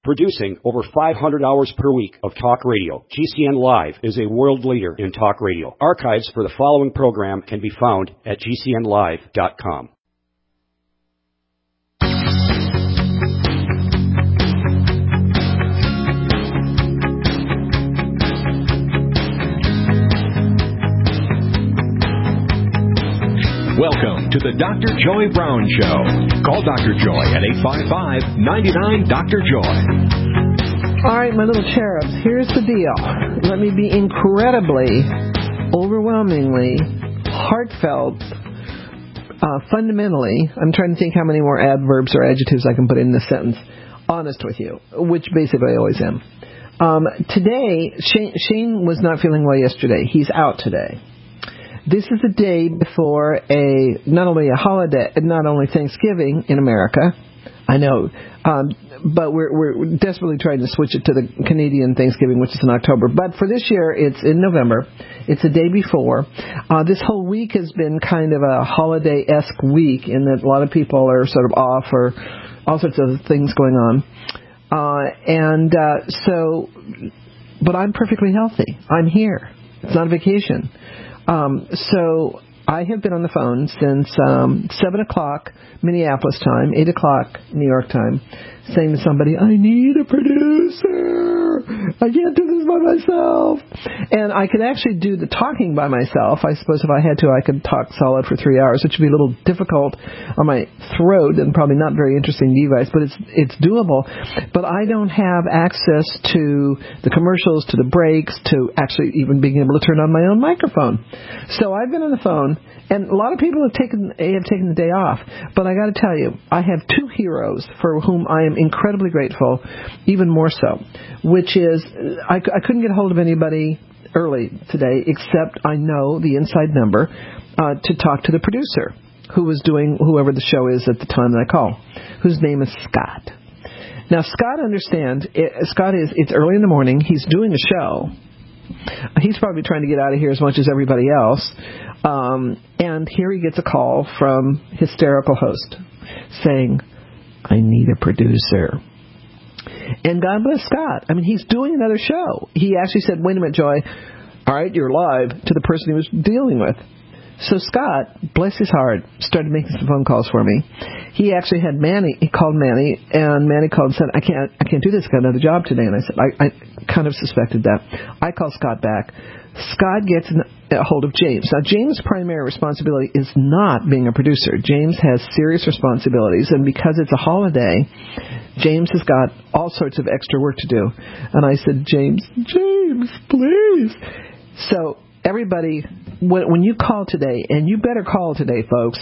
Producing over 500 hours per week of talk radio, GCN Live is a world leader in talk radio. Archives for the following program can be found at GCNlive.com. Welcome to the Dr. Joy Brown Show. Call Dr. Joy at 855-99-DR-JOY. All right, my little cherubs, here's the deal. Let me be incredibly, overwhelmingly, heartfelt, fundamentally, I'm trying to think how many more adverbs or adjectives I can put in this sentence, honest with you, which basically I always am. Today, Shane was not feeling well yesterday. He's out today. This is the day before not only a holiday, not only Thanksgiving in America, I know, but we're desperately trying to switch it to the Canadian Thanksgiving, which is in October. But for this year, it's in November. It's the day before. This whole week has been kind of a holiday-esque week in that a lot of people are sort of off or all sorts of things going on. But I'm perfectly healthy. I'm here. It's not a vacation. So I have been on the phone since 7 o'clock Minneapolis time, 8 o'clock New York time, saying to somebody, I need a producer. I can't do this by myself. And I could actually do the talking by myself. I suppose if I had to, I could talk solid for 3 hours, which would be a little difficult on my throat and probably not very interesting device, but it's doable. But I don't have access to the commercials, to the breaks, to actually even being able to turn on my own microphone. So I've been on the phone, and a lot of people have taken the day off. But I got to tell you, I have two heroes for whom I am incredibly grateful, even more so, which is I couldn't get a hold of anybody early today except I know the inside number to talk to the producer who was doing whoever the show is at the time that I call, whose name is Scott. Now, Scott understands, it's early in the morning, he's doing a show. He's probably trying to get out of here as much as everybody else. And here he gets a call from hysterical host saying, I need a producer. And God bless Scott. I mean, he's doing another show. He actually said, wait a minute, Joy. All right, you're live, to the person he was dealing with. So Scott, bless his heart, started making some phone calls for me. He actually had Manny. He called Manny, and Manny called and said, I can't do this. I got another job today. And I said, I kind of suspected that. I called Scott back. Scott gets a hold of James. Now, James' primary responsibility is not being a producer. James has serious responsibilities, and because it's a holiday, James has got all sorts of extra work to do. And I said, James, please. So everybody, when you call today, and you better call today, folks,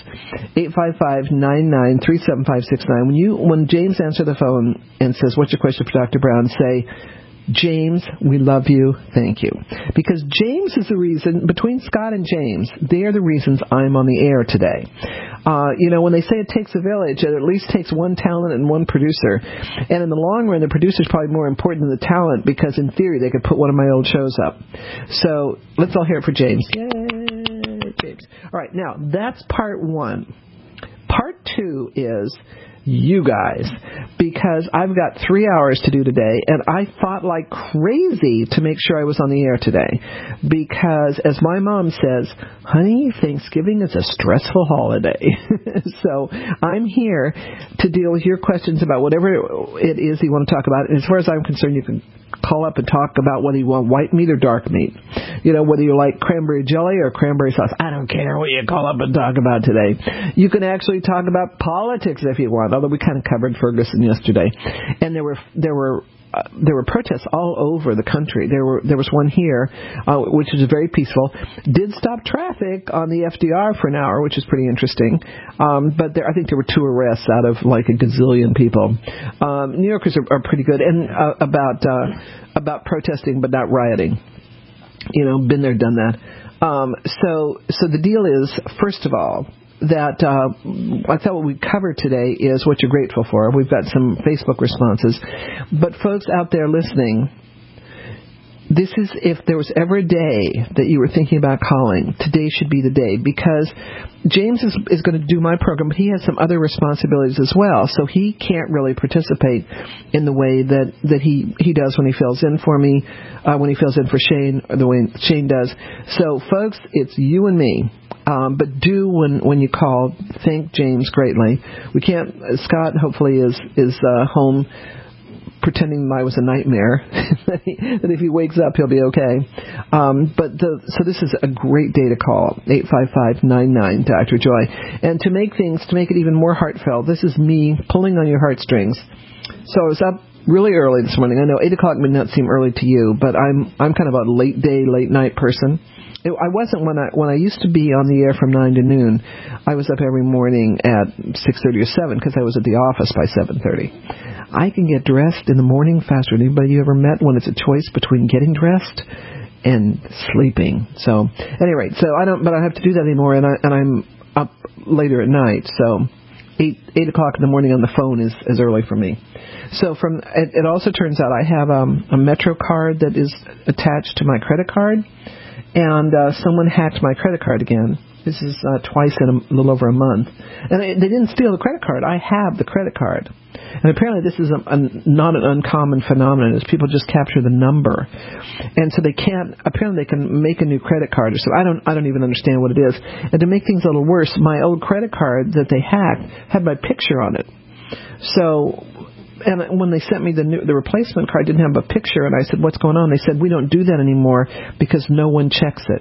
855-99-37569. When James answers the phone and says, what's your question for Dr. Brown, say, James, we love you. Thank you. Because James is the reason, between Scott and James, they are the reasons I'm on the air today. When they say it takes a village, it at least takes one talent and one producer. And in the long run, the producer is probably more important than the talent because, in theory, they could put one of my old shows up. So let's all hear it for James. Yay, James. All right, now, that's part one. Part two is you guys, because I've got 3 hours to do today, and I fought like crazy to make sure I was on the air today, because as my mom says, honey, Thanksgiving is a stressful holiday. So I'm here to deal with your questions about whatever it is you want to talk about. And as far as I'm concerned, you can call up and talk about whether you want white meat or dark meat. Whether you like cranberry jelly or cranberry sauce. I don't care what you call up and talk about today. You can actually talk about politics if you want, although we kind of covered Ferguson yesterday. And there were protests all over the country. There was one here, which was very peaceful. Did stop traffic on the FDR for an hour, which is pretty interesting. But I think there were 2 arrests out of like a gazillion people. New Yorkers are pretty good and about protesting, but not rioting. Been there, done that. So the deal is, first of all, that I thought what we covered today is what you're grateful for. We've got some Facebook responses. But folks out there listening, this is, if there was ever a day that you were thinking about calling, today should be the day, because James is going to do my program, but he has some other responsibilities as well, so he can't really participate in the way that he does when he fills in for me, when he fills in for Shane, or the way Shane does. So, folks, it's you and me. But do, when you call, thank James greatly. We can't, Scott hopefully is home pretending I was a nightmare, that if he wakes up, he'll be okay. So this is a great day to call, 855-99 Dr. Joy. And to make it even more heartfelt, this is me pulling on your heartstrings. So I was up really early this morning. I know 8 o'clock may not seem early to you, but I'm kind of a late day, late night person. I wasn't when I used to be on the air from 9 to noon. I was up every morning at 6:30 or 7 because I was at the office by 7:30. I can get dressed in the morning faster than anybody you ever met when it's a choice between getting dressed and sleeping. So, at any rate, I don't have to do that anymore, and I'm up later at night. So, 8 o'clock in the morning on the phone is early for me. So it also turns out I have a Metro card that is attached to my credit card. And someone hacked my credit card again. This is twice in a little over a month. And they didn't steal the credit card. I have the credit card. And apparently this is not an uncommon phenomenon, is people just capture the number. And so they can make a new credit card or something. I don't even understand what it is. And to make things a little worse, my old credit card that they hacked had my picture on it. So... And when they sent me the replacement card, didn't have a picture, and I said, "What's going on?" They said, "We don't do that anymore because no one checks it."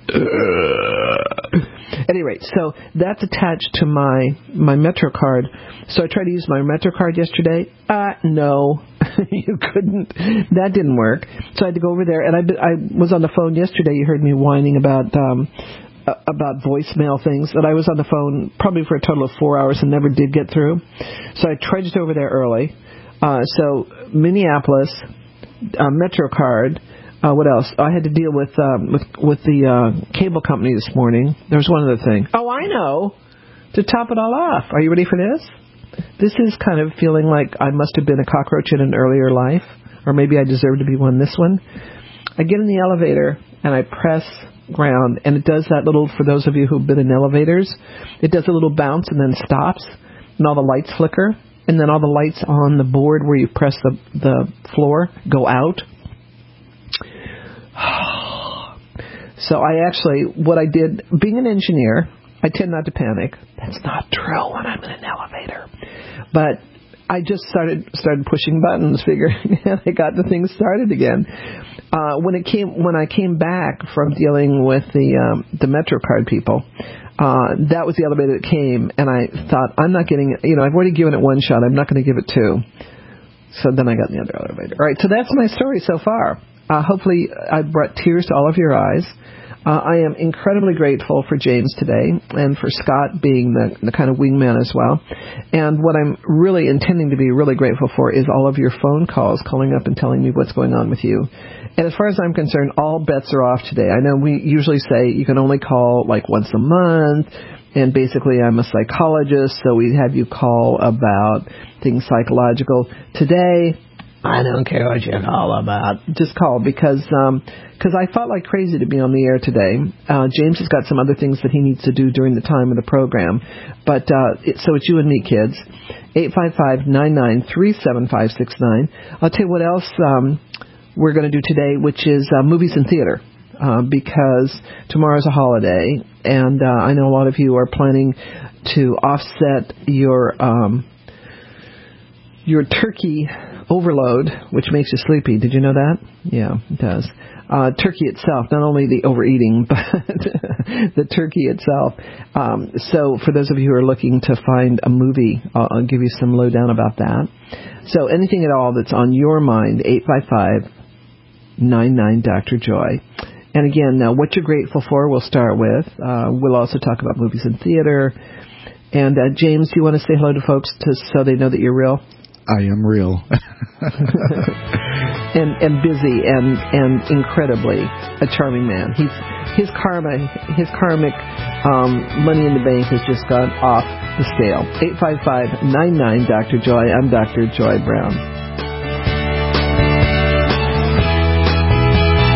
At any rate, so that's attached to my Metro card. So I tried to use my Metro card yesterday. No, you couldn't. That didn't work. So I had to go over there, and I was on the phone yesterday. You heard me whining about voicemail things, and I was on the phone probably for a total of 4 hours and never did get through. So I trudged over there early. So Minneapolis, Metro card. What else? I had to deal with the cable company this morning. There was one other thing. Oh, I know. To top it all off, are you ready for this? This is kind of feeling like I must have been a cockroach in an earlier life, or maybe I deserve to be one this one. I get in the elevator and I press ground, and it does that little, for those of you who've been in elevators, it does a little bounce and then stops, and all the lights flicker, and then all the lights on the board where you press the floor go out. So what I did, being an engineer, I tend not to panic. That's not true when I'm in an elevator. But I just started pushing buttons, figuring, and I got the thing started again. When I came back from dealing with the Metro card people, that was the elevator that came, and I thought, I'm not getting it. I've already given it one shot. I'm not going to give it two. So then I got in the other elevator. All right, so that's my story so far. Hopefully I brought tears to all of your eyes. I am incredibly grateful for James today and for Scott being the kind of wingman as well. And what I'm really intending to be really grateful for is all of your phone calls calling up and telling me what's going on with you. And as far as I'm concerned, all bets are off today. I know we usually say you can only call like once a month. And basically, I'm a psychologist, so we have you call about things psychological. Today, I don't care what you call about. Just call because I fought like crazy to be on the air today. James has got some other things that he needs to do during the time of the program. But so it's you and me, kids. 855-993-7569. I'll tell you what else we're going to do today, which is movies and theater. Because tomorrow's a holiday, and I know a lot of you are planning to offset your turkey overload, which makes you sleepy. Did you know that? Yeah, it does. Turkey itself, not only the overeating, but the turkey itself. So for those of you who are looking to find a movie, I'll give you some lowdown about that. So anything at all that's on your mind, 855-99-Dr. Joy. And again, what you're grateful for, we'll start with. We'll also talk about movies and theater. And James, do you want to say hello to folks so they know that you're real? I am real. and busy and incredibly a charming man. His karmic money in the bank has just gone off the scale. 855-99 Dr. Joy. I'm Dr. Joy Brown.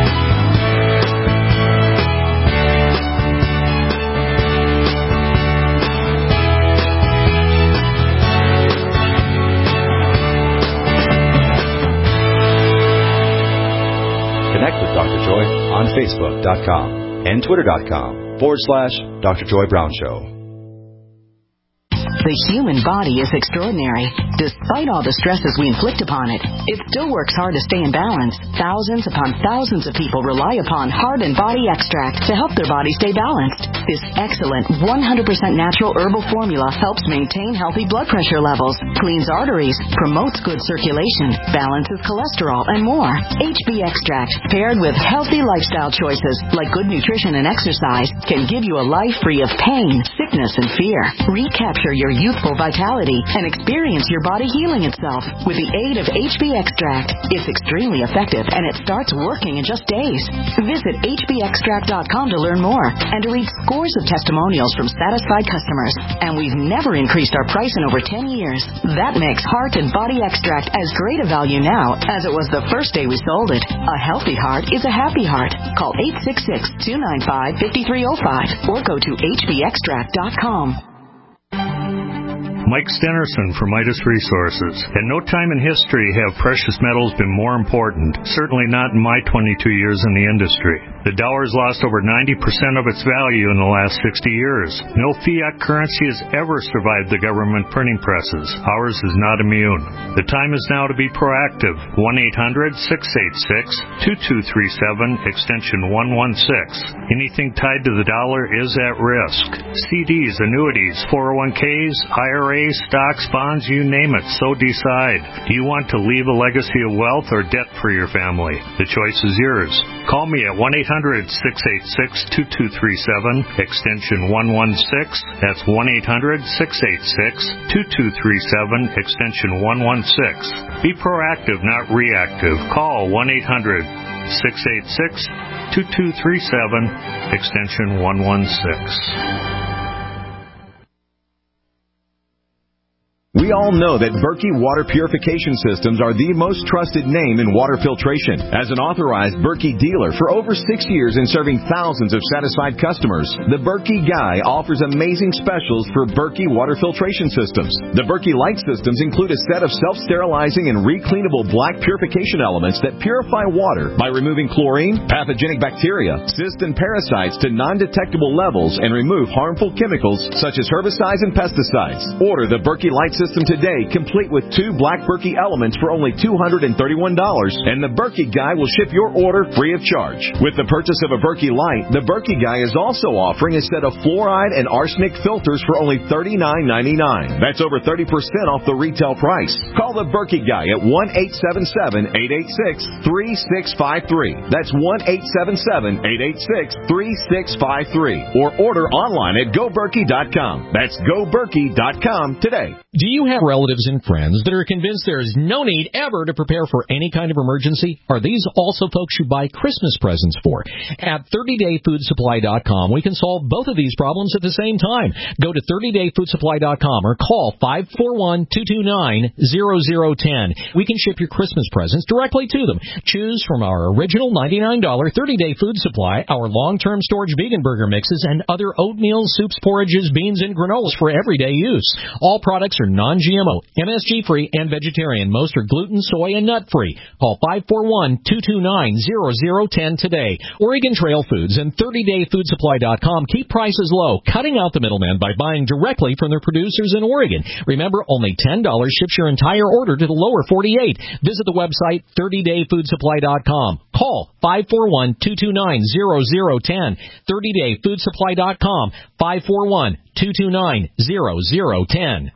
Facebook.com and Twitter.com/Dr. Joy Brown Show. The human body is extraordinary. Despite all the stresses we inflict upon it, it still works hard to stay in balance. Thousands upon thousands of people rely upon Heart and Body Extract to help their body stay balanced. This excellent 100% natural herbal formula helps maintain healthy blood pressure levels, cleans arteries, promotes good circulation, balances cholesterol, and more. HB Extract, paired with healthy lifestyle choices like good nutrition and exercise, can give you a life free of pain, sickness, and fear. Recapture your youthful vitality and experience your body healing itself with the aid of HB Extract. It's extremely effective and it starts working in just days. Visit hbextract.com to learn more and to read scores of testimonials from satisfied customers. And we've never increased our price in over 10 years. That makes Heart and Body Extract as great a value now as it was the first day we sold it. A healthy heart is a happy heart. Call 866-295-5305 or go to hbextract.com. Mike Stenerson from Midas Resources. At no time in history have precious metals been more important, certainly not in my 22 years in the industry. The dollar has lost over 90% of its value in the last 60 years. No fiat currency has ever survived the government printing presses. Ours is not immune. The time is now to be proactive. 1-800-686-2237, extension 116. Anything tied to the dollar is at risk. CDs, annuities, 401ks, IRAs, stocks, bonds, you name it, so decide. Do you want to leave a legacy of wealth or debt for your family? The choice is yours. Call me at 1-800-686-2237, extension 116. That's 1-800-686-2237, extension 116. Be proactive, not reactive. Call 1-800-686-2237, extension 116. We all know that Berkey Water Purification Systems are the most trusted name in water filtration. As an authorized Berkey dealer for over 6 years and serving thousands of satisfied customers, the Berkey Guy offers amazing specials for Berkey Water Filtration Systems. The Berkey Light Systems include a set of self-sterilizing and recleanable black purification elements that purify water by removing chlorine, pathogenic bacteria, cysts, and parasites to non-detectable levels and remove harmful chemicals such as herbicides and pesticides. Order the Berkey Light System today, complete with 2 black Berkey elements for only $231, and the Berkey Guy will ship your order free of charge. With the purchase of a Berkey Light, the Berkey Guy is also offering a set of fluoride and arsenic filters for only $39.99. That's over 30% off the retail price. Call the Berkey Guy at 1-877-886-3653. That's 1-877-886-3653. Or order online at GoBerkey.com. That's GoBerkey.com today. Do you have relatives and friends that are convinced there is no need ever to prepare for any kind of emergency? Are these also folks you buy Christmas presents for? At 30dayfoodsupply.com, we can solve both of these problems at the same time. Go to 30dayfoodsupply.com or call 541-229-0010. We can ship your Christmas presents directly to them. Choose from our original $99 30-day food supply, our long-term storage vegan burger mixes, and other oatmeal, soups, porridges, beans, and granolas for everyday use. All products are non-GMO, MSG-free, and vegetarian. Most are gluten, soy, and nut-free. Call 541-229-0010 today. Oregon Trail Foods and 30dayfoodsupply.com keep prices low, cutting out the middleman by buying directly from their producers in Oregon. Remember, only $10 ships your entire order to the lower 48. Visit the website 30dayfoodsupply.com. Call 541-229-0010. 30dayfoodsupply.com. 541-229-0010.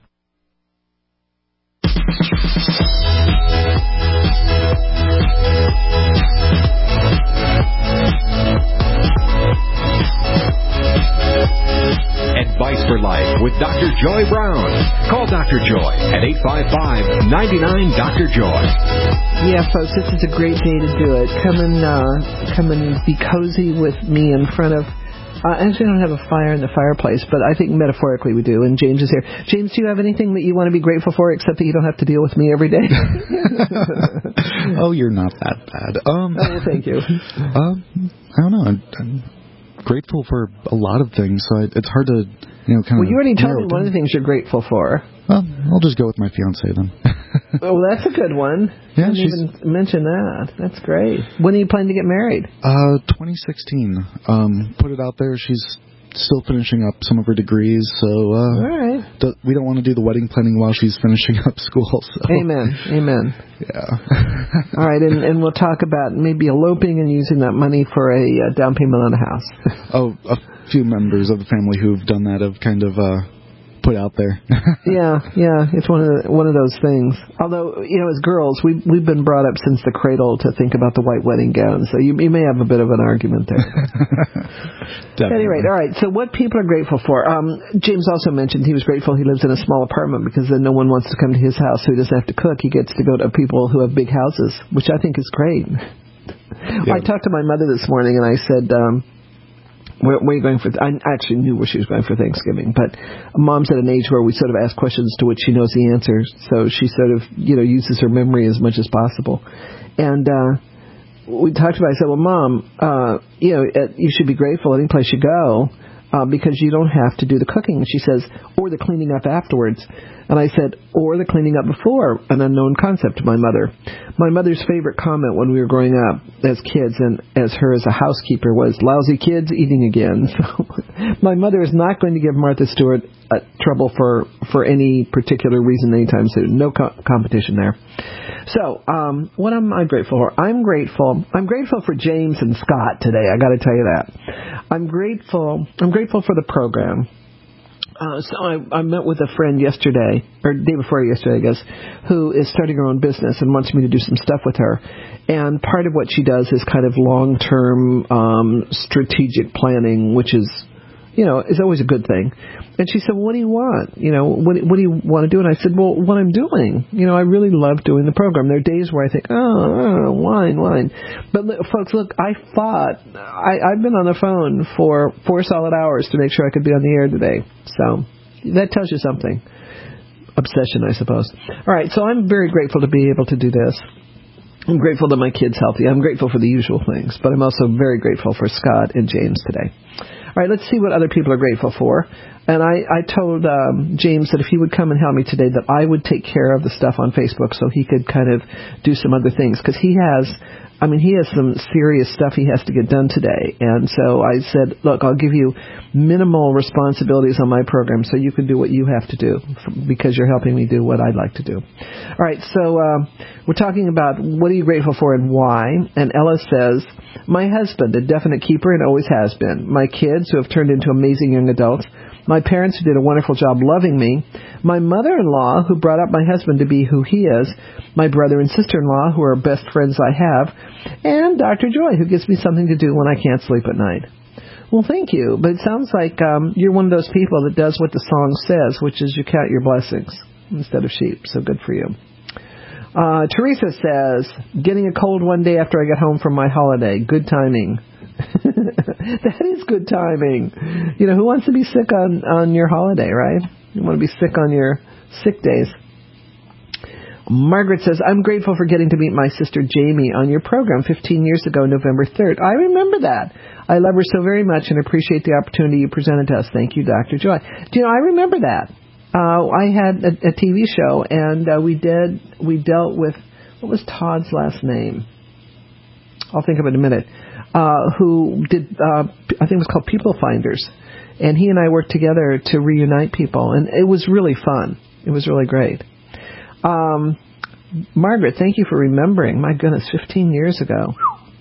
Advice for Life with Dr. Joy Brown. Call Dr. Joy at 855-99-DR-JOY. Yeah, folks, this is a great day to do it. Come and be cozy with me in front of... actually, I don't have a fire in the fireplace, but I think metaphorically we do, and James is here. James, do you have anything that you want to be grateful for, except that you don't have to deal with me every day? Oh, you're not that bad. Oh, well, thank you. I don't know. I'm grateful for a lot of things, so it's hard to, kind of... Well, you already told me one of the things you're grateful for. Well, I'll just go with my fiancée then. Oh, that's a good one. Yeah, I didn't even mention that. That's great. When are you planning to get married? 2016. Put it out there. She's still finishing up some of her degrees, so all right. We don't want to do the wedding planning while she's finishing up school. So. Amen. Yeah. All right, and we'll talk about maybe eloping and using that money for a down payment on a house. Oh, a few members of the family who've done that have kind of put out there. Yeah, it's one of those things. Although, as girls, we've been brought up since the cradle to think about the white wedding gown, so you may have a bit of an argument there. Anyway, all right, so what people are grateful for. James also mentioned he was grateful he lives in a small apartment because then no one wants to come to his house, so he doesn't have to cook. He gets to go to people who have big houses, which I think is great. Yeah. I talked to my mother this morning and I said, where are you going for? I actually knew where she was going for Thanksgiving, but Mom's at an age where we sort of ask questions to which she knows the answers, so she sort of, uses her memory as much as possible. And we talked about it. I said, well, Mom, you should be grateful any place you go because you don't have to do the cooking. And she says, or the cleaning up afterwards. And I said, or the cleaning up before, an unknown concept to my mother. My mother's favorite comment when we were growing up as kids and as her as a housekeeper was, lousy kids eating again. So my mother is not going to give Martha Stewart trouble for any particular reason anytime soon. No competition there. So, what am I grateful for? I'm grateful for James and Scott today. I got to tell you that. I'm grateful for the program. So I met with a friend yesterday, or day before yesterday, I guess, who is starting her own business and wants me to do some stuff with her. And part of what she does is kind of long-term strategic planning, which is, is always a good thing. And she said, well, what do you want? What do you want to do? And I said, well, what I'm doing. I really love doing the program. There are days where I think, wine. But folks, look, I've been on the phone for 4 solid hours to make sure I could be on the air today. So that tells you something. Obsession, I suppose. All right, so I'm very grateful to be able to do this. I'm grateful that my kid's healthy. I'm grateful for the usual things, but I'm also very grateful for Scott and James today. All right, let's see what other people are grateful for. And I told James that if he would come and help me today, that I would take care of the stuff on Facebook so he could kind of do some other things. Because he has some serious stuff he has to get done today. And so I said, look, I'll give you minimal responsibilities on my program so you can do what you have to do because you're helping me do what I'd like to do. All right, so we're talking about what are you grateful for and why. And Ella says, my husband, a definite keeper and always has been. My kids who have turned into amazing young adults. My parents who did a wonderful job loving me. My mother-in-law who brought up my husband to be who he is. My brother and sister-in-law who are best friends I have. And Dr. Joy who gives me something to do when I can't sleep at night. Well, thank you. But it sounds like you're one of those people that does what the song says, which is you count your blessings instead of sheep. So good for you. Teresa says, getting a cold one day after I get home from my holiday. Good timing. That is good timing. Who wants to be sick on your holiday, right? You want to be sick on your sick days. Margaret says, I'm grateful for getting to meet my sister Jamie on your program 15 years ago, November 3rd. I remember that. I love her so very much and appreciate the opportunity you presented to us. Thank you, Dr. Joy. I remember that. I had a TV show, and we dealt with, what was Todd's last name? I'll think of it in a minute. Who did, I think it was called People Finders. And he and I worked together to reunite people. And it was really fun. It was really great. Margaret, thank you for remembering. My goodness, 15 years ago.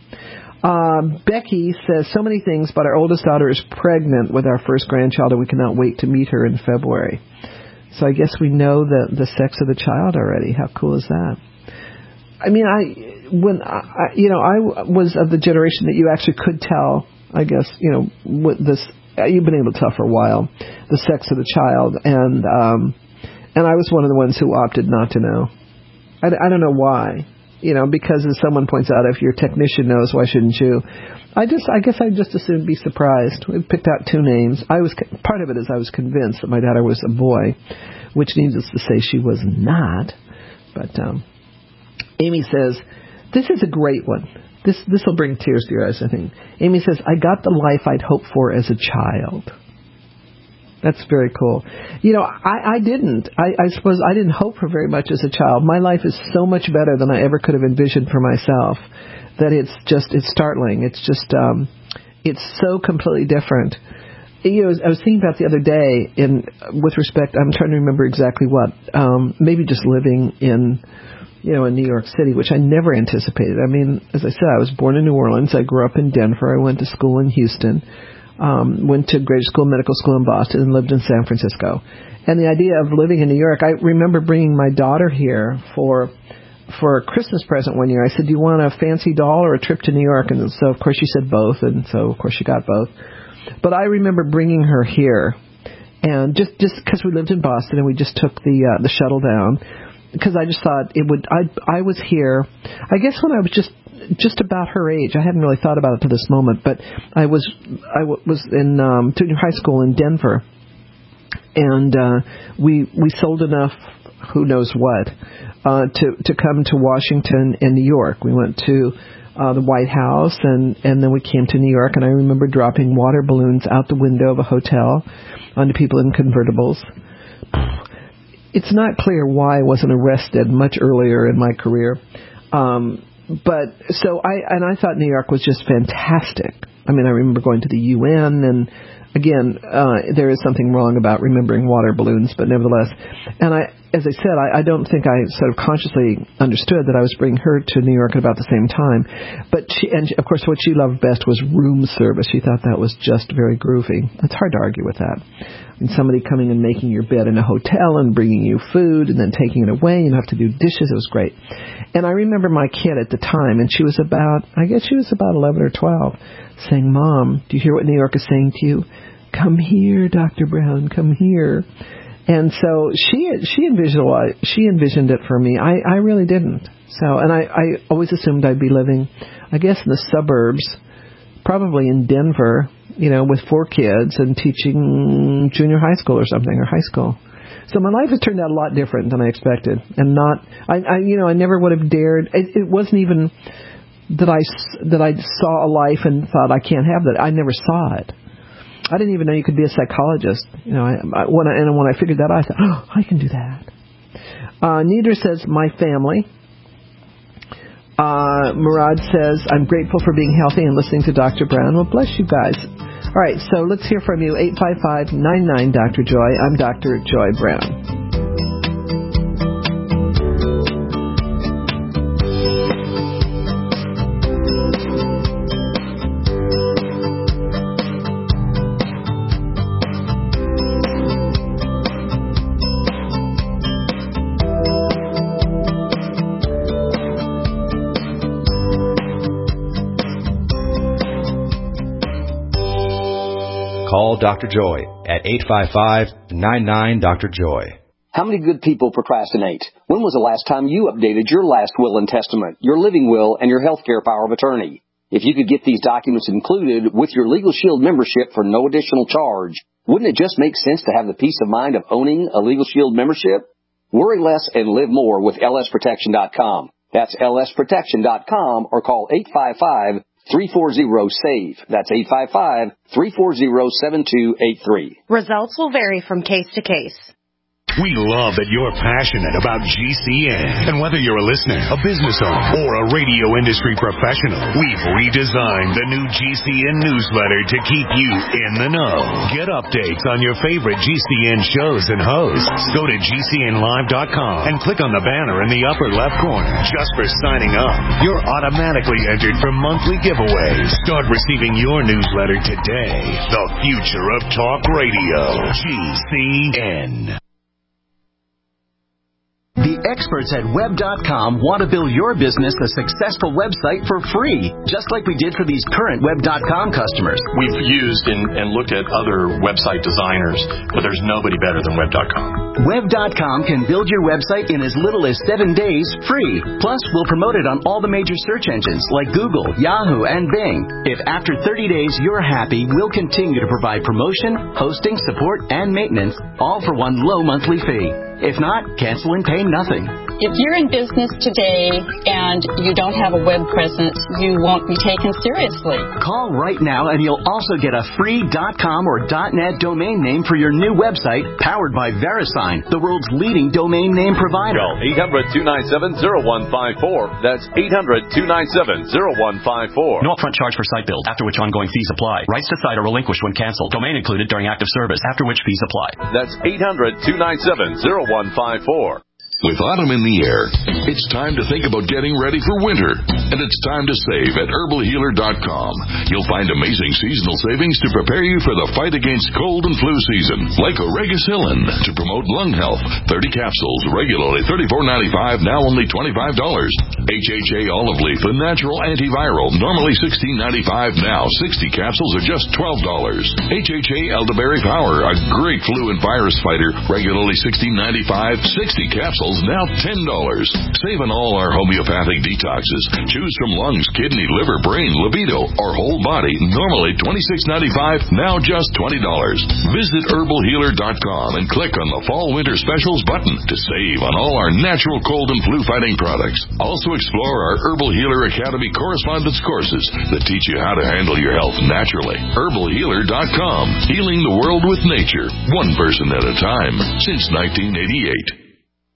Becky says so many things, but our oldest daughter is pregnant with our first grandchild, and we cannot wait to meet her in February. So I guess we know the sex of the child already. How cool is that? I mean, I was of the generation that you actually could tell, I guess, what this, you've been able to tell for a while, the sex of the child. And I was one of the ones who opted not to know. I don't know why, because as someone points out, if your technician knows, why shouldn't you? I guess I just assumed be surprised. We picked out 2 names. Part of it is I was convinced that my daughter was a boy, which needless to say she was not. But, Amy says, this is a great one. This will bring tears to your eyes, I think. Amy says, I got the life I'd hoped for as a child. That's very cool. I didn't. I suppose I didn't hope for very much as a child. My life is so much better than I ever could have envisioned for myself that it's startling. It's just, it's so completely different. I was thinking about the other day with respect, I'm trying to remember exactly what, maybe just living in New York City, which I never anticipated. I mean, as I said, I was born in New Orleans. I grew up in Denver. I went to school in Houston. Went to Graduate School, Medical School in Boston, and lived in San Francisco. And the idea of living in New York, I remember bringing my daughter here for a Christmas present one year. I said, do you want a fancy doll or a trip to New York? And so, of course, she said both, and so, of course, she got both. But I remember bringing her here, and just because we lived in Boston, and we just took the shuttle down, because I just thought it would. I was here, I guess, when I was just about her age. I hadn't really thought about it to this moment, but I was in junior high school in Denver, and we sold enough, who knows what, to come to Washington and New York. We went to the White House, and then we came to New York, and I remember dropping water balloons out the window of a hotel onto people in convertibles. It's not clear why I wasn't arrested much earlier in my career. But so I thought New York was just fantastic. I mean, I remember going to the UN, and again, there is something wrong about remembering water balloons, but nevertheless. And as I said, I don't think I sort of consciously understood that I was bringing her to New York at about the same time. But of course, what she loved best was room service. She thought that was just very groovy. It's hard to argue with that. And somebody coming and making your bed in a hotel and bringing you food and then taking it away, and you have to do dishes. It was great. And I remember my kid at the time, and she was about 11 or 12, saying, "Mom, do you hear what New York is saying to you? Come here, Dr. Brown, come here." And so she envisioned it for me. I really didn't. So, and I always assumed I'd be living, I guess, in the suburbs, probably in Denver, with 4 kids and teaching junior high school or something, or high school. So my life has turned out a lot different than I expected, and I never would have dared. It wasn't even that I saw a life and thought I can't have that. I never saw it. I didn't even know you could be a psychologist. When I figured that out, I thought, oh, I can do that. Neither says my family. Murad says, I'm grateful for being healthy and listening to Dr. Brown. Well, bless you guys. All right, so let's hear from you. 855-99-Dr. Joy. I'm Dr. Joy Brown. Call Dr. Joy at 855-99-Dr. How many good people procrastinate? When was the last time you updated your last will and testament, your living will, and your healthcare power of attorney? If you could get these documents included with your Legal Shield membership for no additional charge, wouldn't it just make sense to have the peace of mind of owning a Legal Shield membership? Worry less and live more with lsprotection.com. That's lsprotection.com, or call 855-340-SAVE. That's 855-340-7283. Results will vary from case to case. We love that you're passionate about GCN. And whether you're a listener, a business owner, or a radio industry professional, we've redesigned the new GCN newsletter to keep you in the know. Get updates on your favorite GCN shows and hosts. Go to GCNlive.com and click on the banner in the upper left corner. Just for signing up, you're automatically entered for monthly giveaways. Start receiving your newsletter today. The future of talk radio. GCN. The experts at Web.com want to build your business a successful website for free, just like we did for these current Web.com customers. We've used and looked at other website designers, but there's nobody better than Web.com. Web.com can build your website in as little as 7 days free. Plus, we'll promote it on all the major search engines like Google, Yahoo, and Bing. If after 30 days you're happy, we'll continue to provide promotion, hosting, support, and maintenance, all for one low monthly fee. If not, cancel and pay nothing. If you're in business today and you don't have a web presence, you won't be taken seriously. Call right now and you'll also get a free .com or .net domain name for your new website powered by VeriSign, the world's leading domain name provider. Call 800-297-0154. That's 800-297-0154. No upfront charge for site build, after which ongoing fees apply. Rights to site are relinquished when canceled. Domain included during active service, after which fees apply. That's 800-297-0154. With autumn in the air, it's time to think about getting ready for winter. And it's time to save at herbalhealer.com. You'll find amazing seasonal savings to prepare you for the fight against cold and flu season. Like Oregacillin to promote lung health. 30 capsules, regularly $34.95, now only $25. HHA olive leaf, a natural antiviral, normally $16.95, now 60 capsules are just $12. HHA elderberry power, a great flu and virus fighter, regularly $16.95, 60 capsules now $10. Save on all our homeopathic detoxes. Choose from lungs, kidney, liver, brain, libido, or whole body. Normally $26.95, now just $20. Visit herbalhealer.com and click on the Fall Winter Specials button to save on all our natural cold and flu fighting products. Also explore our Herbal Healer Academy correspondence courses that teach you how to handle your health naturally. herbalhealer.com. Healing the world with nature, one person at a time, since 1988.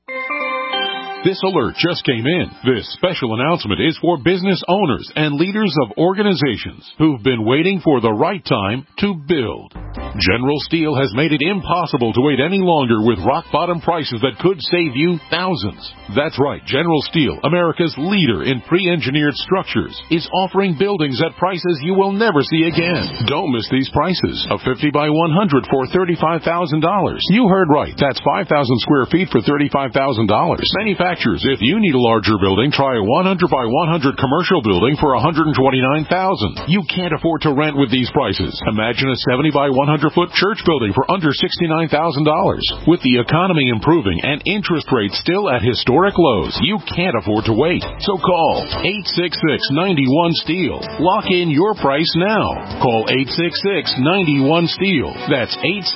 This alert just came in. This special announcement is for business owners and leaders of organizations who've been waiting for the right time to build. General Steel has made it impossible to wait any longer with rock-bottom prices that could save you thousands. That's right, General Steel, America's leader in pre-engineered structures, is offering buildings at prices you will never see again. Don't miss these prices. A 50 by 100 for $35,000. You heard right. That's 5,000 square feet for $35,000. Manufacturers, if you need a larger building, try a 100 by 100 commercial building for $129,000. You can't afford to rent with these prices. Imagine a 70 by 100-foot church building for under $69,000. With the economy improving and interest rates still at historic lows, you can't afford to wait. So call 866-91-STEEL. Lock in your price now. Call 866-91-STEEL. That's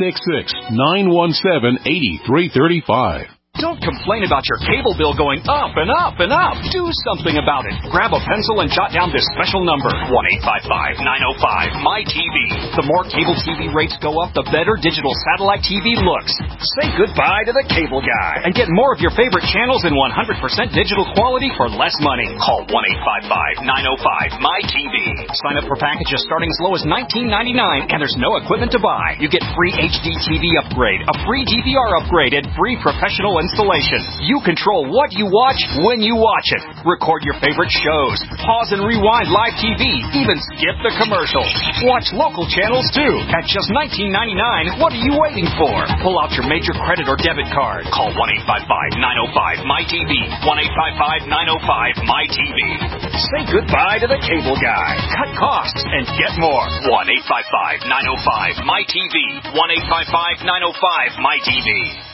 866-917-8335. Don't complain about your cable bill going up and up and up. Do something about it. Grab a pencil and jot down this special number, 1-855-905-MY-TV. The more cable TV rates go up, the better digital satellite TV looks. Say goodbye to the cable guy and get more of your favorite channels in 100% digital quality for less money. Call 1-855-905-MY-TV. Sign up for packages starting as low as $19.99, and there's no equipment to buy. You get free HD TV upgrade, a free DVR upgrade, and free professional installation. You control what you watch when you watch it. Record your favorite shows. Pause and rewind live TV. Even skip the commercials. Watch local channels too. At just $19.99, what are you waiting for? Pull out your major credit or debit card. Call 1-855-905-MY-TV. 1-855-905-MY-TV. Say goodbye to the cable guy. Cut costs and get more. 1-855-905-MY-TV. 1-855-905-MY-TV.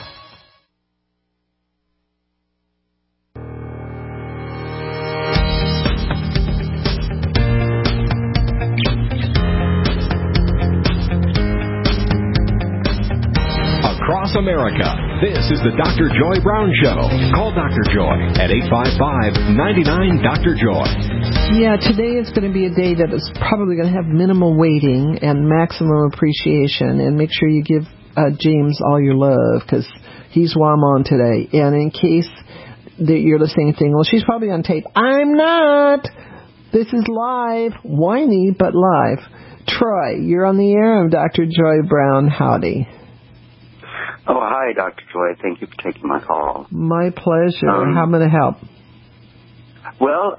Across America, this is the Dr. Joy Brown Show. Call Dr. Joy at 855-99-DR-JOY. Yeah, today is going to be a day that is probably going to have minimal waiting and maximum appreciation. And make sure you give James all your love, because he's why I'm on today. And in case that you're listening and thinking, well, she's probably on tape. I'm not. This is live. Whiny, but live. Troy, you're on the air. I'm Dr. Joy Brown. Howdy. Oh, hi, Dr. Joy. Thank you for taking my call. My pleasure. How am I going to help? Well,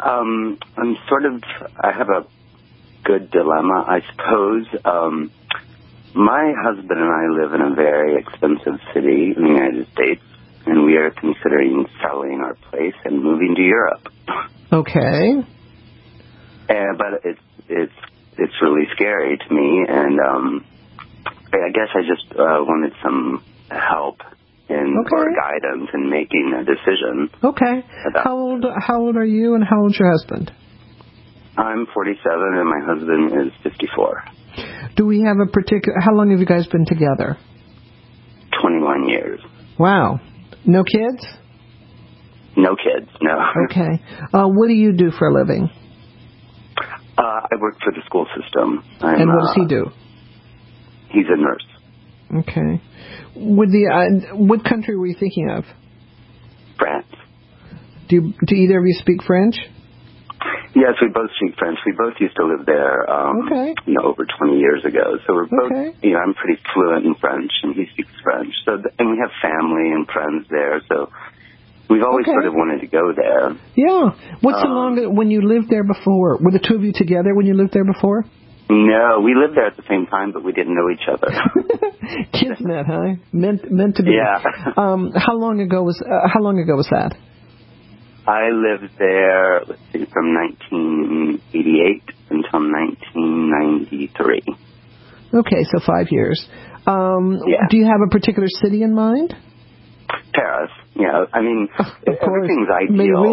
I have a good dilemma, I suppose. My husband and I live in a very expensive city in the United States, and we are considering selling our place and moving to Europe. Okay. But it's really scary to me, and I guess I just wanted some help or guidance in making a decision. Okay. How old are you, and how old's your husband? I'm 47 and my husband is 54. Do we have how long have you guys been together? 21 years. Wow. No kids? No kids, no. Okay. What do you do for a living? I work for the school system. And what does he do? He's a nurse. Okay. What country were you thinking of? France. Do either of you speak French? Yes, we both speak French. We both used to live there, over 20 years ago. So we're both, I'm pretty fluent in French, and he speaks French. And we have family and friends there, so we've always sort of wanted to go there. Yeah. What's the longest, when you lived there before, were the two of you together when you lived there before? No, we lived there at the same time, but we didn't know each other. Kismet, huh? Meant to be. Yeah. How long ago was that? I lived there, from 1988 until 1993. Okay, so 5 years. Do you have a particular city in mind? Paris. Yeah, I mean, everything's ideal.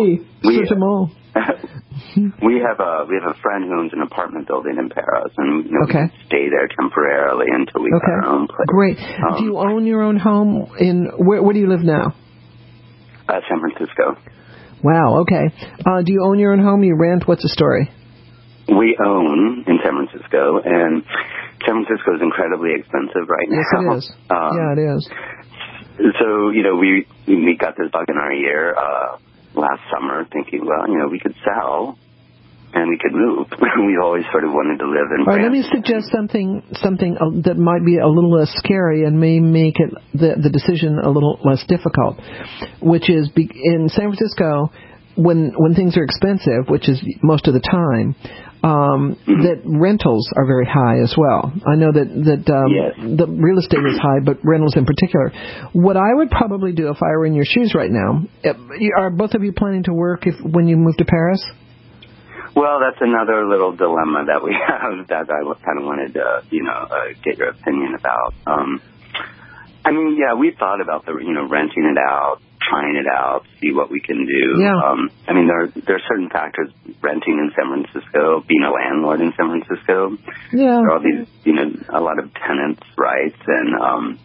We have a friend who owns an apartment building in Paris, and we can stay there temporarily until we get our own place. Great. Do you own your own home in where do you live now? San Francisco. Wow. Okay. Do you own your own home? You rent? What's the story? We own in San Francisco, and San Francisco is incredibly expensive right now. Yes, it is. Yeah, it is. So, we got this bug in our ear last summer thinking, well, we could sell and we could move. We've always sort of wanted to live in France. All right, let me suggest something that might be a little less scary and may make it the decision a little less difficult, which is in San Francisco, when things are expensive, which is most of the time, that rentals are very high as well. I know that the real estate is high, but rentals in particular. What I would probably do if I were in your shoes right now, are both of you planning to work when you move to Paris? Well, that's another little dilemma that we have that I kind of wanted to, get your opinion about. We've thought about renting it out, trying it out, see what we can do. Yeah. There are certain factors, renting in San Francisco, being a landlord in San Francisco. Yeah. There are all these, a lot of tenants' rights and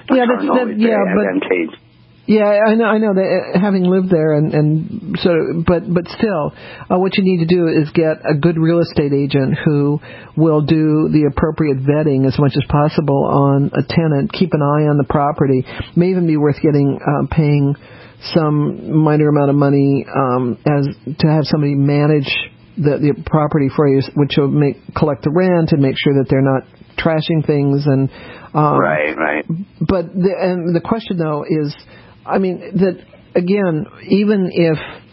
advantage. Yeah, I know that having lived there and so, but still, what you need to do is get a good real estate agent who will do the appropriate vetting as much as possible on a tenant. Keep an eye on the property. May even be worth paying some minor amount of money to have somebody manage the property for you, which will collect the rent and make sure that they're not trashing things and right. But the question though is, that again, even if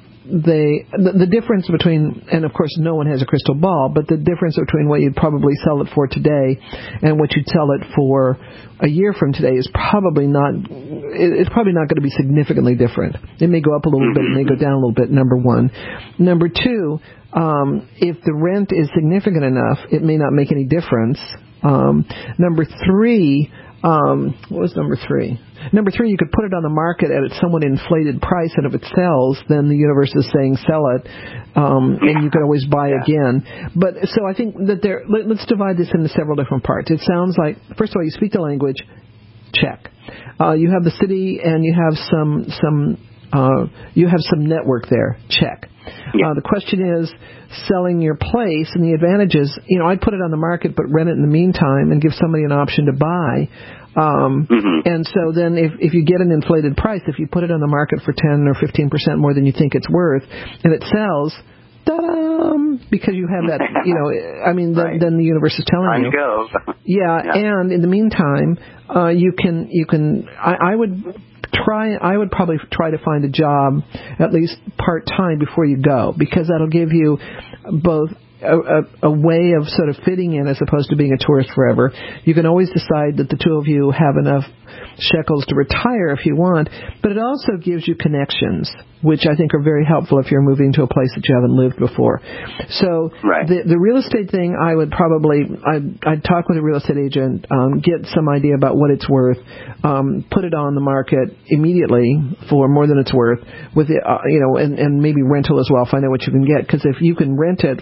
the difference between, and of course no one has a crystal ball, but the difference between what you'd probably sell it for today and what you'd sell it for a year from today is probably not going to be significantly different. It may go up a little bit, it may go down a little bit, number one. Number two, if the rent is significant enough, it may not make any difference. Number three, what was number three? Number three, you could put it on the market at a somewhat inflated price, and if it sells, then the universe is saying sell it, and you can always buy again. But so I think that let's divide this into several different parts. It sounds like, first of all, you speak the language, check. You have the city, and you have some network there, check. The question is selling your place, and the advantages, I'd put it on the market but rent it in the meantime and give somebody an option to buy. And so then if you get an inflated price, if you put it on the market for 10 or 15% more than you think it's worth, and it sells, ta-da, because you have that, then the universe is telling you. Go. Yeah, and in the meantime, you can, I would probably try to find a job at least part-time before you go, because that'll give you both a way of sort of fitting in as opposed to being a tourist forever. You can always decide that the two of you have enough shekels to retire if you want, but it also gives you connections, which I think are very helpful if you're moving to a place that you haven't lived before. So the real estate thing, I'd talk with a real estate agent, get some idea about what it's worth, put it on the market immediately for more than it's worth, with and maybe rental as well. Find out what you can get, because if you can rent it for more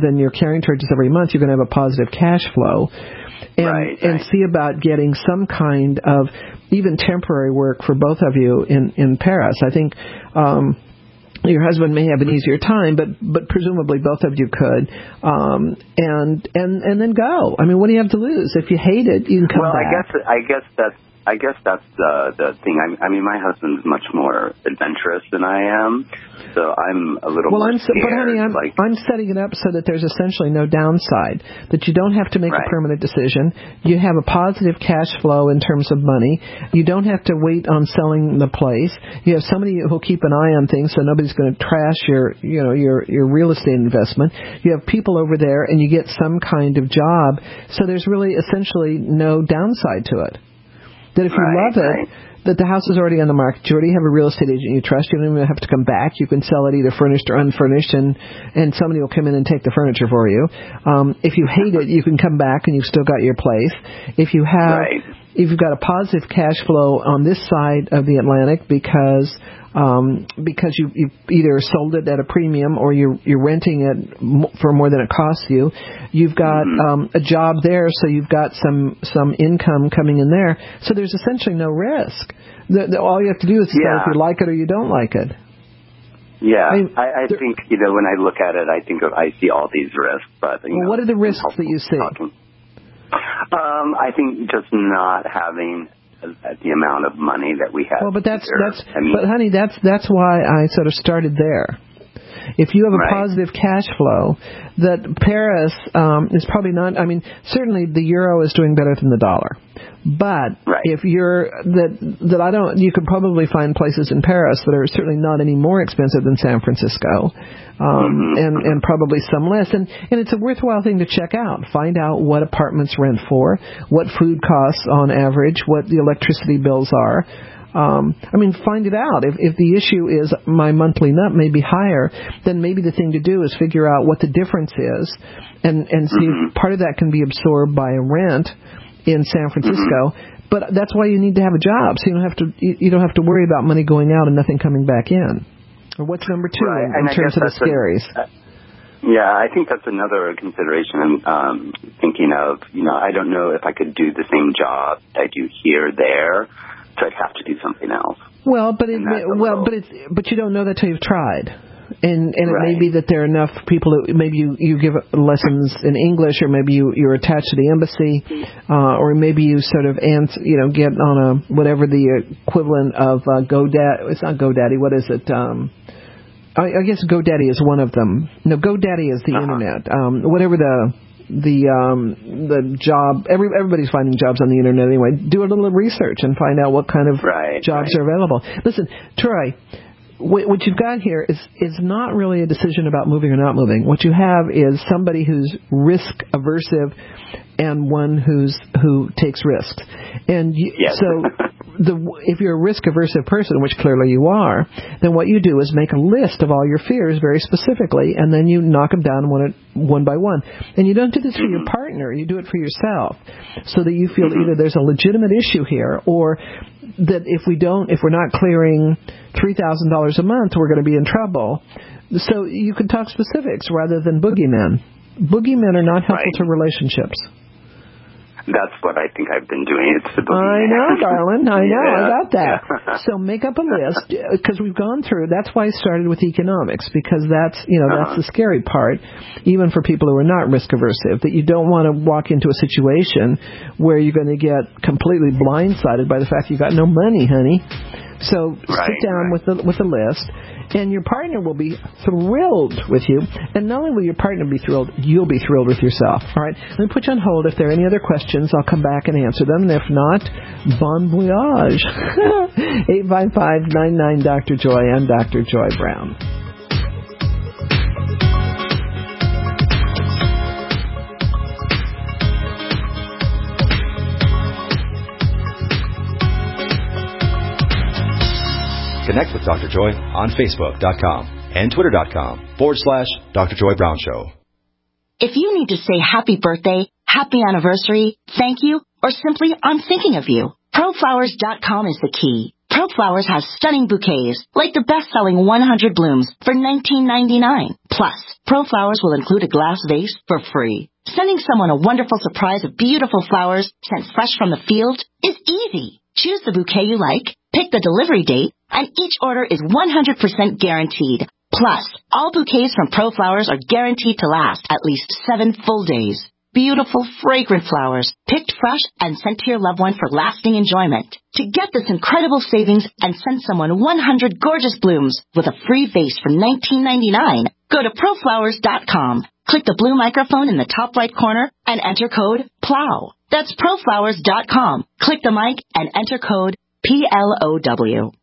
than your carrying charges every month, you're going to have a positive cash flow. And see about getting some kind of even temporary work for both of you in Paris. I think your husband may have an easier time, but presumably both of you could, and then go. I mean, what do you have to lose? If you hate it, you can come back. Well, I guess that's the thing. I mean, my husband's much more adventurous than I am, so I'm a little more scared. But honey, I'm setting it up so that there's essentially no downside, that you don't have to make a permanent decision. You have a positive cash flow in terms of money. You don't have to wait on selling the place. You have somebody who'll keep an eye on things, so nobody's going to trash your real estate investment. You have people over there, and you get some kind of job. So there's really essentially no downside to it. That if you love it, that the house is already on the market, you already have a real estate agent you trust, you don't even have to come back. You can sell it either furnished or unfurnished, and somebody will come in and take the furniture for you. If you hate it, you can come back and you've still got your place. If you've got a positive cash flow on this side of the Atlantic because you either sold it at a premium or you're renting it for more than it costs you. You've got a job there, so you've got some income coming in there. So there's essentially no risk. All you have to do is decide if you like it or you don't like it. Yeah, I think, when I look at it, I think I see all these risks. But what are the risks that you see? I think just not having the amount of money that we have. Well, but but honey, that's why I sort of started there. If you have a positive cash flow, that Paris is probably not. I mean, certainly the euro is doing better than the dollar. But if you're you could probably find places in Paris that are certainly not any more expensive than San Francisco, and probably some less. And it's a worthwhile thing to check out. Find out what apartments rent for, what food costs on average, what the electricity bills are. Find it out. If the issue is my monthly nut may be higher, then maybe the thing to do is figure out what the difference is, and see if part of that can be absorbed by a rent in San Francisco. But that's why you need to have a job, so you don't have to worry about money going out and nothing coming back in. Or what's number two in terms of the scaries? I think that's another consideration I'm thinking of. I don't know if I could do the same job I do here there. So I'd have to do something else. Well, but you don't know that till you've tried, and it may be that there are enough people that maybe you give lessons in English, or maybe you're attached to the embassy, or maybe you sort of get on a whatever the equivalent of GoDaddy. It's not GoDaddy. What is it? I guess GoDaddy is one of them. No, GoDaddy is the internet. Whatever the job, everybody's finding jobs on the internet anyway. Do a little research and find out what kind of jobs are available. Listen, Troy, what you've got here is not really a decision about moving or not moving. What you have is somebody who's risk aversive and one who takes risks. And if you're a risk-aversive person, which clearly you are, then what you do is make a list of all your fears very specifically, and then you knock them down one by one. And you don't do this for your partner; you do it for yourself, so that you feel either there's a legitimate issue here, or that if we're not clearing $3,000 a month, we're going to be in trouble. So you can talk specifics rather than boogeymen. Boogeymen are not helpful to relationships. That's what I think I've been doing. It's the I know, darling. I know. I got that. So make up a list, because we've gone through. That's why I started with economics, because that's the scary part, even for people who are not risk aversive. That you don't want to walk into a situation where you're going to get completely blindsided by the fact you got no money, honey. So sit down with a list, and your partner will be thrilled with you. And not only will your partner be thrilled, you'll be thrilled with yourself. All right? Let me put you on hold. If there are any other questions, I'll come back and answer them. And if not, bon voyage. 855-99-Dr. Joy. I'm Dr. Joy Brown. Connect with Dr. Joy on Facebook.com and Twitter.com/Dr. Joy Brown Show. If you need to say happy birthday, happy anniversary, thank you, or simply I'm thinking of you, PearlFlowers.com is the key. ProFlowers has stunning bouquets, like the best-selling 100 blooms for $19.99. Plus, ProFlowers will include a glass vase for free. Sending someone a wonderful surprise of beautiful flowers sent fresh from the field is easy. Choose the bouquet you like, pick the delivery date, and each order is 100% guaranteed. Plus, all bouquets from ProFlowers are guaranteed to last at least 7 full days. Beautiful, fragrant flowers, picked fresh and sent to your loved one for lasting enjoyment. To get this incredible savings and send someone 100 gorgeous blooms with a free vase for $19.99, go to ProFlowers.com. Click the blue microphone in the top right corner and enter code PLOW. That's ProFlowers.com. Click the mic and enter code PLOW.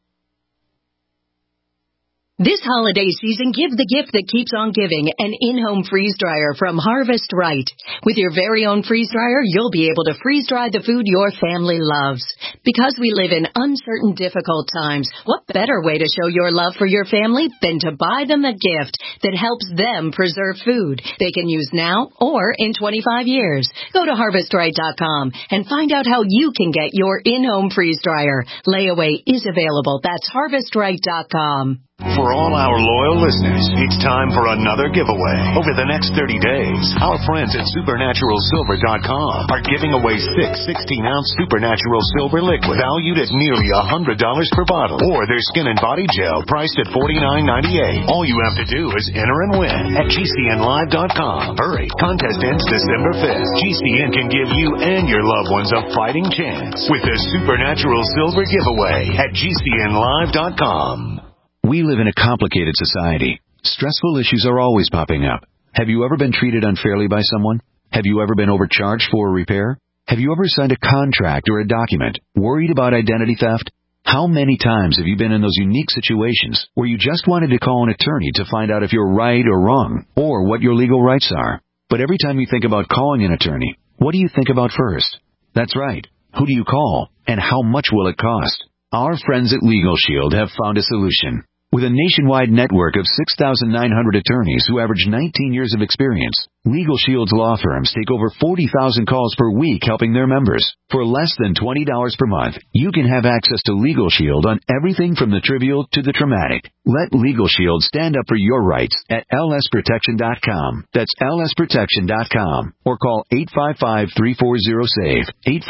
This holiday season, give the gift that keeps on giving, an in-home freeze dryer from Harvest Right. With your very own freeze dryer, you'll be able to freeze dry the food your family loves. Because we live in uncertain, difficult times, what better way to show your love for your family than to buy them a gift that helps them preserve food they can use now or in 25 years. Go to HarvestRight.com and find out how you can get your in-home freeze dryer. Layaway is available. That's HarvestRight.com. For all our loyal listeners, it's time for another giveaway. Over the next 30 days, our friends at SupernaturalSilver.com are giving away 6 16-ounce Supernatural Silver liquid valued at nearly $100 per bottle, or their Skin and Body Gel priced at $49.98. All you have to do is enter and win at GCNlive.com. Hurry, contest ends December 5th. GCN can give you and your loved ones a fighting chance with the Supernatural Silver giveaway at GCNlive.com. We live in a complicated society. Stressful issues are always popping up. Have you ever been treated unfairly by someone? Have you ever been overcharged for a repair? Have you ever signed a contract or a document? Worried about identity theft? How many times have you been in those unique situations where you just wanted to call an attorney to find out if you're right or wrong, or what your legal rights are? But every time you think about calling an attorney, what do you think about first? That's right. Who do you call, and how much will it cost? Our friends at Legal Shield have found a solution. With a nationwide network of 6,900 attorneys who average 19 years of experience, Legal Shield's law firms take over 40,000 calls per week helping their members. For less than $20 per month, you can have access to Legal Shield on everything from the trivial to the traumatic. Let Legal Shield stand up for your rights at lsprotection.com. That's lsprotection.com. Or call 855-340-SAVE,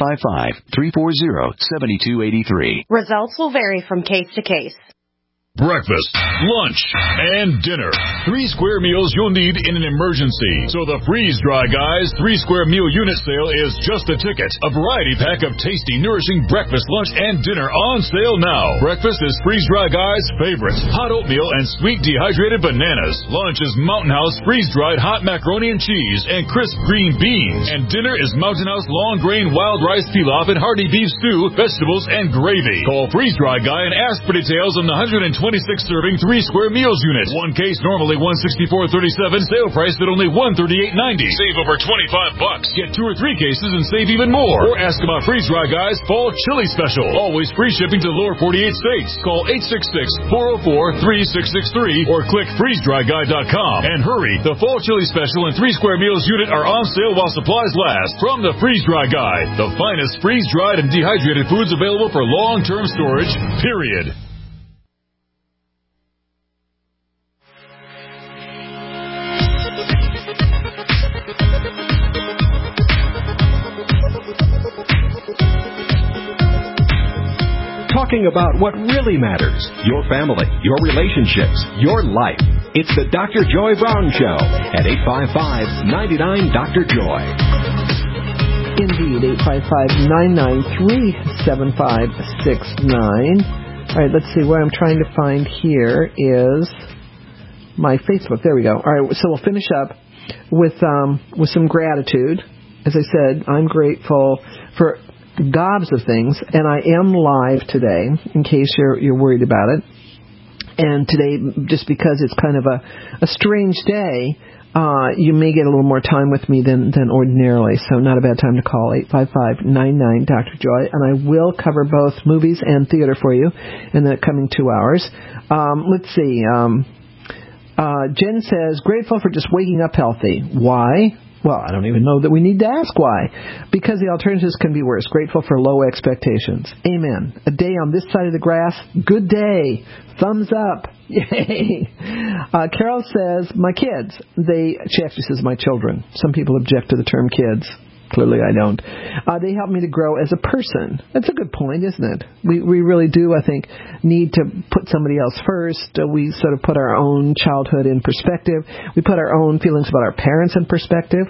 855-340-7283. Results will vary from case to case. Breakfast, lunch, and dinner. 3 square meals you'll need in an emergency. So the Freeze Dry Guys 3 square meal unit sale is just a ticket. A variety pack of tasty, nourishing breakfast, lunch, and dinner on sale now. Breakfast is Freeze Dry Guys' favorite. Hot oatmeal and sweet dehydrated bananas. Lunch is Mountain House freeze-dried hot macaroni and cheese and crisp green beans. And dinner is Mountain House long grain wild rice pilaf and hearty beef stew, vegetables, and gravy. Call Freeze Dry Guy and ask for details on the 126-serving 3 square meals unit. One case normally $164.37. Sale price at only $138.90. Save over $25. Get 2 or 3 cases and save even more. Or ask about Freeze Dry Guys Fall Chili Special. Always free shipping to the lower 48 states. Call 866-404-3663 or click freezedryguy.com. And hurry, the Fall Chili Special and 3 square meals unit are on sale while supplies last. From the Freeze Dry Guy, the finest freeze-dried and dehydrated foods available for long-term storage, period. Talking about what really matters, your family, your relationships, your life. It's the Dr. Joy Brown Show at 855-99-DR-JOY. Indeed, 855-993-7569. All right, let's see. What I'm trying to find here is my Facebook. There we go. All right, so we'll finish up with some gratitude. As I said, I'm grateful for gobs of things, and I am live today, in case you're worried about it. And today, just because it's kind of a strange day, you may get a little more time with me than ordinarily, so not a bad time to call, 855-99-DR-JOY, and I will cover both movies and theater for you in the coming 2 hours. Let's see. Jen says, grateful for just waking up healthy. Why? Well, I don't even know that we need to ask why. Because the alternatives can be worse. Grateful for low expectations. Amen. A day on this side of the grass. Good day. Thumbs up. Yay. Carol says, my kids. She actually says my children. Some people object to the term kids. Clearly I don't. They help me to grow as a person. That's a good point, isn't it? We really do, I think, need to put somebody else first. We sort of put our own childhood in perspective. We put our own feelings about our parents in perspective.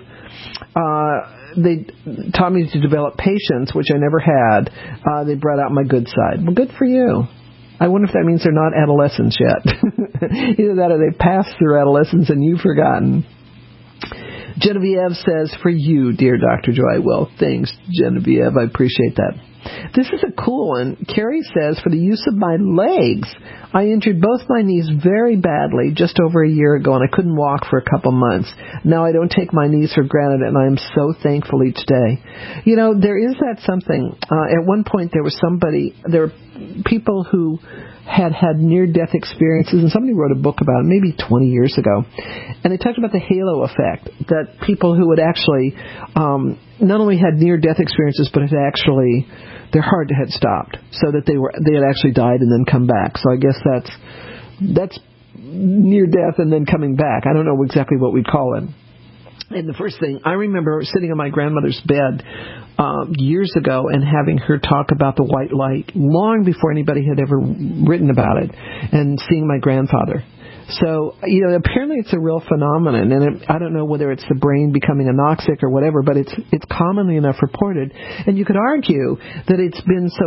They taught me to develop patience, which I never had. They brought out my good side. Well, good for you. I wonder if that means they're not adolescents yet. Either that or they've passed through adolescence and you've forgotten. Genevieve says, for you, dear Dr. Joy. Well, thanks, Genevieve. I appreciate that. This is a cool one. Carrie says, for the use of my legs, I injured both my knees very badly just over a year ago, and I couldn't walk for a couple months. Now I don't take my knees for granted, and I am so thankful each day. You know, there is that something. At one point, there were people who had near-death experiences, and somebody wrote a book about it maybe 20 years ago, and they talked about the halo effect, that people who had actually not only had near-death experiences, but had actually their heart had stopped, so that they had actually died and then come back. So I guess that's near death and then coming back. I don't know exactly what we'd call it. And the first thing, I remember sitting on my grandmother's bed years ago and having her talk about the white light long before anybody had ever written about it, and seeing my grandfather. So, you know, apparently it's a real phenomenon, and I don't know whether it's the brain becoming anoxic or whatever, but it's commonly enough reported. And you could argue that it's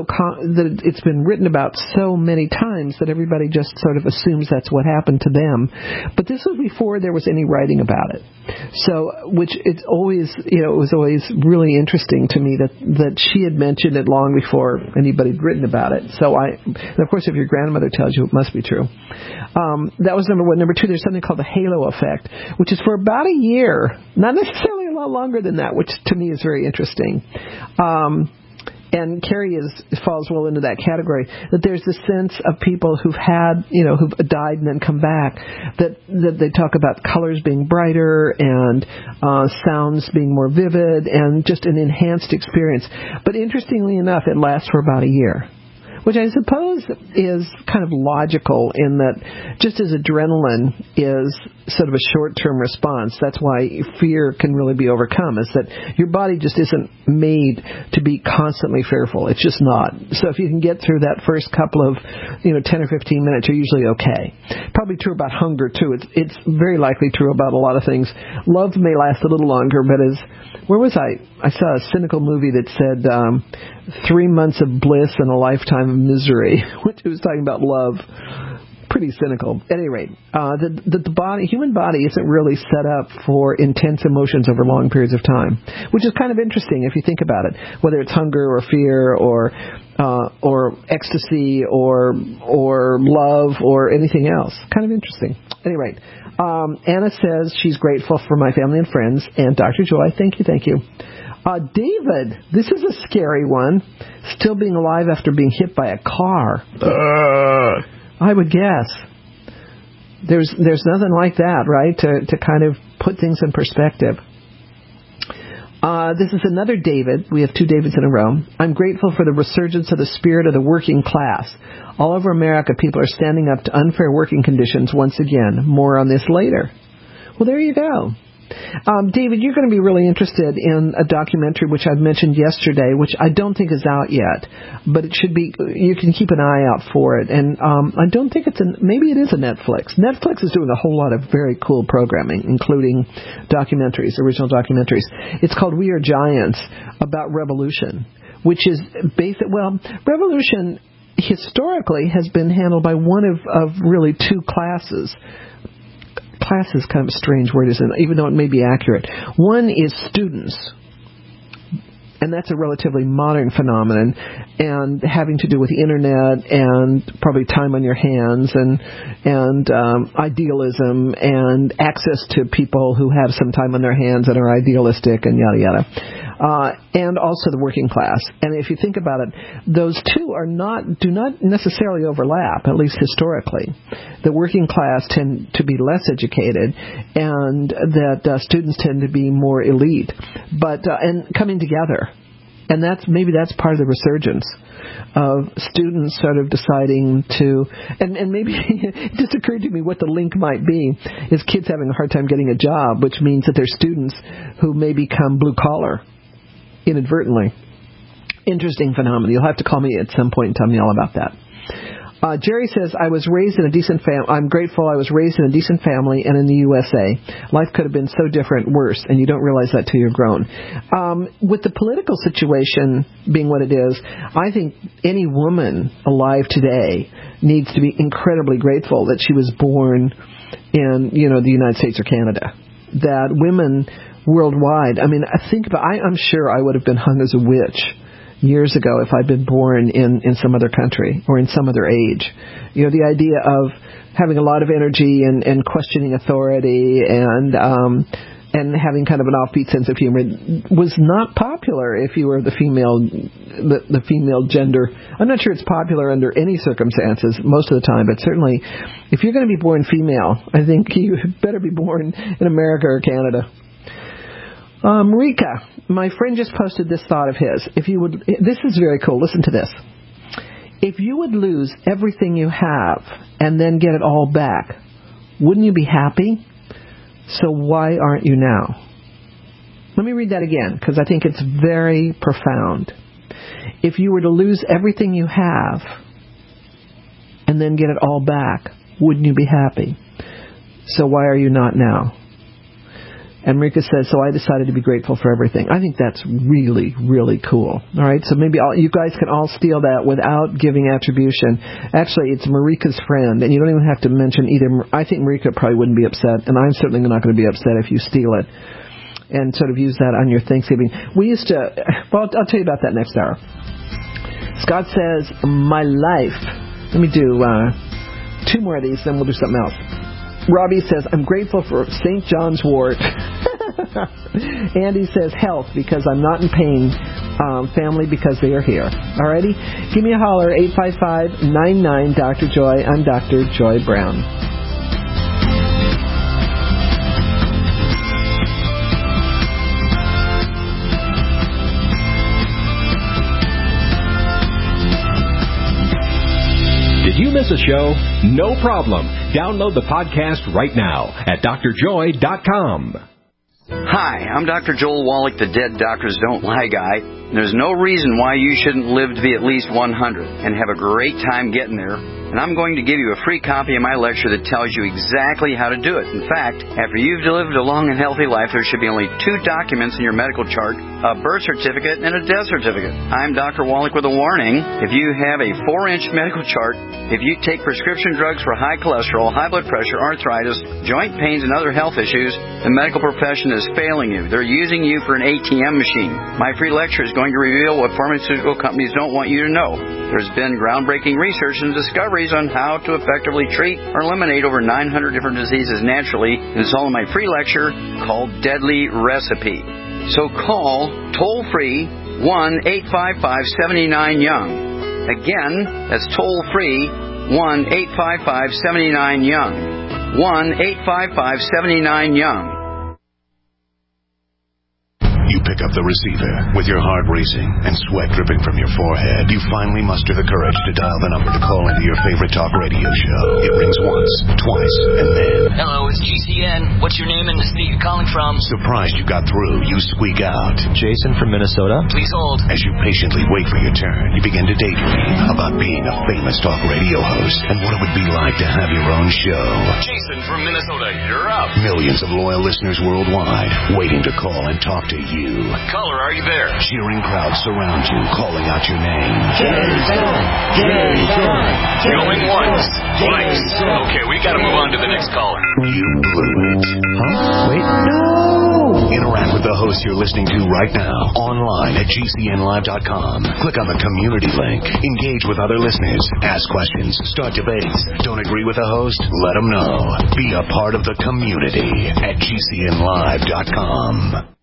been written about so many times that everybody just sort of assumes that's what happened to them. But this was before there was any writing about it. So, which it's always, you know, it was always really interesting to me that she had mentioned it long before anybody had written about it. So and of course, if your grandmother tells you, it must be true. That was number one. Number two, there's something called the halo effect, which is for about a year, not necessarily a lot longer than that, which to me is very interesting. And Carrie falls well into that category, that there's this sense of people who've died and then come back, that they talk about colors being brighter and sounds being more vivid and just an enhanced experience. But interestingly enough, it lasts for about a year, which I suppose is kind of logical in that just as adrenaline is sort of a short-term response, that's why fear can really be overcome, is that your body just isn't made to be constantly fearful. It's just not. So if you can get through that first couple of 10 or 15 minutes, you're usually okay. Probably true about hunger, too. It's very likely true about a lot of things. Love may last a little longer, but where was I? I saw a cynical movie that said 3 months of bliss and a lifetime of misery, which was talking about love. Pretty cynical. At any rate, the human body isn't really set up for intense emotions over long periods of time, which is kind of interesting if you think about it. Whether it's hunger or fear or ecstasy or love or anything else, kind of interesting. At any rate, Anna says she's grateful for my family and friends, and Dr. Joy, thank you. David, this is a scary one. Still being alive after being hit by a car. I would guess. There's nothing like that, right? To kind of put things in perspective. This is another David. We have two Davids in a row. I'm grateful for the resurgence of the spirit of the working class. All over America, people are standing up to unfair working conditions once again. More on this later. Well, there you go. David, you're going to be really interested in a documentary which I've mentioned yesterday, which I don't think is out yet, but it should be. You can keep an eye out for it. And I don't think maybe it is a Netflix. Netflix is doing a whole lot of very cool programming, including documentaries, original documentaries. It's called We Are Giants, about revolution, which is revolution historically has been handled by one of really two classes. Class is kind of a strange word, isn't it? Even though it may be accurate. One is students, And that's a relatively modern phenomenon, and having to do with the internet and probably time on your hands and idealism and access to people who have some time on their hands and are idealistic and yada yada. And also the working class. And if you think about it, those two do not necessarily overlap, at least historically. The working class tend to be less educated, and that students tend to be more elite, and coming together. And maybe that's part of the resurgence of students sort of deciding to, and maybe it just occurred to me what the link might be, is kids having a hard time getting a job, which means that there's students who may become blue collar inadvertently. Interesting phenomenon. You'll have to call me at some point and tell me all about that. Jerry says, I'm grateful I was raised in a decent family and in the USA. Life could have been so different, worse, and you don't realize that till you're grown. With the political situation being what it is, I think any woman alive today needs to be incredibly grateful that she was born in, the United States or Canada. That women worldwide, I'm sure I would have been hung as a witch years ago if I'd been born in some other country or in some other age. The idea of having a lot of energy and questioning authority and having kind of an offbeat sense of humor was not popular if you were the female gender. I'm not sure it's popular under any circumstances most of the time, but certainly if you're going to be born female, I think you better be born in America or Canada. Marika, my friend just posted this thought of his. This is very cool. Listen to this. If you would lose everything you have and then get it all back, wouldn't you be happy? So why aren't you now? Let me read that again, because I think it's very profound. If you were to lose everything you have and then get it all back, wouldn't you be happy? So why are you not now? And Marika says, so I decided to be grateful for everything. I think that's really, really cool. All right, so maybe you guys can all steal that without giving attribution. Actually, it's Marika's friend, and you don't even have to mention either. I think Marika probably wouldn't be upset, and I'm certainly not going to be upset if you steal it and sort of use that on your Thanksgiving. We used to, I'll tell you about that next hour. Scott says, my life. Let me do 2 more of these, then we'll do something else. Robbie says, I'm grateful for St. John's wort. Andy says, health, because I'm not in pain. Family, because they are here. Alrighty? Give me a holler, 855-99-Dr. Joy. I'm Dr. Joy Brown. Did you miss a show? No problem. Download the podcast right now at drjoy.com. Hi, I'm Dr. Joel Wallach, the Dead Doctors Don't Lie guy. There's no reason why you shouldn't live to be at least 100 and have a great time getting there. And I'm going to give you a free copy of my lecture that tells you exactly how to do it. In fact, after you've lived a long and healthy life, there should be only 2 documents in your medical chart, a birth certificate and a death certificate. I'm Dr. Wallach with a warning. If you have a 4-inch medical chart, if you take prescription drugs for high cholesterol, high blood pressure, arthritis, joint pains, and other health issues, the medical profession is failing you. They're using you for an ATM machine. My free lecture is going to reveal what pharmaceutical companies don't want you to know. There's been groundbreaking research and discoveries on how to effectively treat or eliminate over 900 different diseases naturally. It's all in my free lecture called Deadly Recipe. So call toll-free 1-855-79-YOUNG. Again, that's toll-free 1-855-79-YOUNG. 1-855-79-YOUNG. You pick up the receiver with your heart racing and sweat dripping from your forehead. You finally muster the courage to dial the number to call into your favorite talk radio show. It rings once, twice, and then... Hello, it's GCN. What's your name and the state you're calling from? Surprised you got through, you squeak out. Jason from Minnesota. Please hold. As you patiently wait for your turn, you begin to daydream about being a famous talk radio host and what it would be like to have your own show. Jason from Minnesota, you're up. Millions of loyal listeners worldwide waiting to call and talk to you. Caller, are you there? Cheering crowds surround you, calling out your name. Jason! Going once, twice. Okay, we gotta move on to the next caller. You blew it. Huh? Wait, no! Interact with the host hosts you're listening to right now online at GCNlive.com. Click on the community link. Engage with other listeners. Ask questions. Start debates. Don't agree with a host? Let them know. Be a part of the community at GCNlive.com.